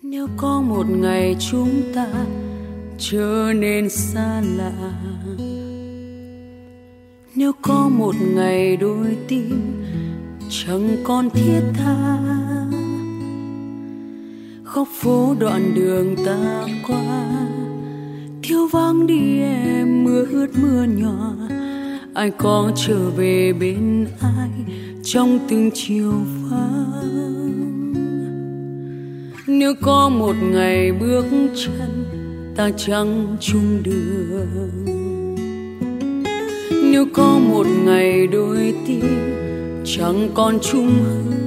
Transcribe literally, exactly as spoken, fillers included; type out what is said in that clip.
Nếu có một ngày chúng ta trở nên xa lạ, nếu có một ngày đôi tim chẳng còn thiết tha, góc phố đoạn đường ta qua thiếu vắng đi em, mưa ướt mưa nhỏ, ai có trở về bên ai trong từng chiều vắng. Nếu có một ngày bước chân ta chẳng chung đường, nếu có một ngày đôi tim chẳng còn chung hương,